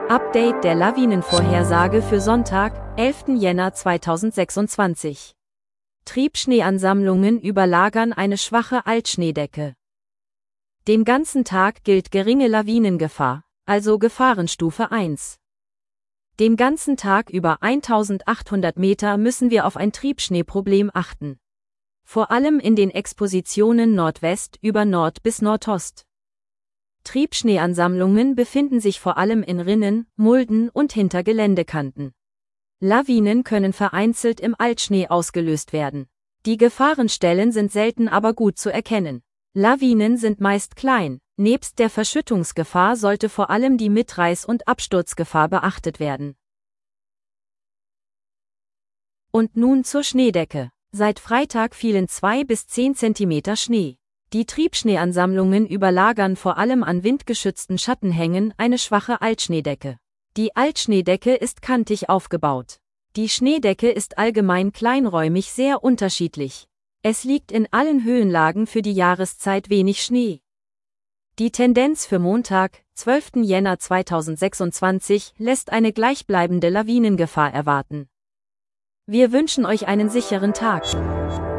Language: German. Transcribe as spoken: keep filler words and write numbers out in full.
Update der Lawinenvorhersage für Sonntag, elften Jänner zweitausendsechsundzwanzig. Triebschneeansammlungen überlagern eine schwache Altschneedecke. Den ganzen Tag gilt geringe Lawinengefahr, also Gefahrenstufe eins. Den ganzen Tag über eintausendachthundert Meter müssen wir auf ein Triebschneeproblem achten. Vor allem in den Expositionen Nordwest über Nord bis Nordost. Triebschneeansammlungen befinden sich vor allem in Rinnen, Mulden und hinter Geländekanten. Lawinen können vereinzelt im Altschnee ausgelöst werden. Die Gefahrenstellen sind selten aber gut zu erkennen. Lawinen sind meist klein, nebst der Verschüttungsgefahr sollte vor allem die Mitreiß- und Absturzgefahr beachtet werden. Und nun zur Schneedecke. Seit Freitag fielen zwei bis zehn Zentimeter Schnee. Die Triebschneeansammlungen überlagern vor allem an windgeschützten Schattenhängen eine schwache Altschneedecke. Die Altschneedecke ist kantig aufgebaut. Die Schneedecke ist allgemein kleinräumig sehr unterschiedlich. Es liegt in allen Höhenlagen für die Jahreszeit wenig Schnee. Die Tendenz für Montag, zwölften Jänner zweitausendsechsundzwanzig, lässt eine gleichbleibende Lawinengefahr erwarten. Wir wünschen euch einen sicheren Tag.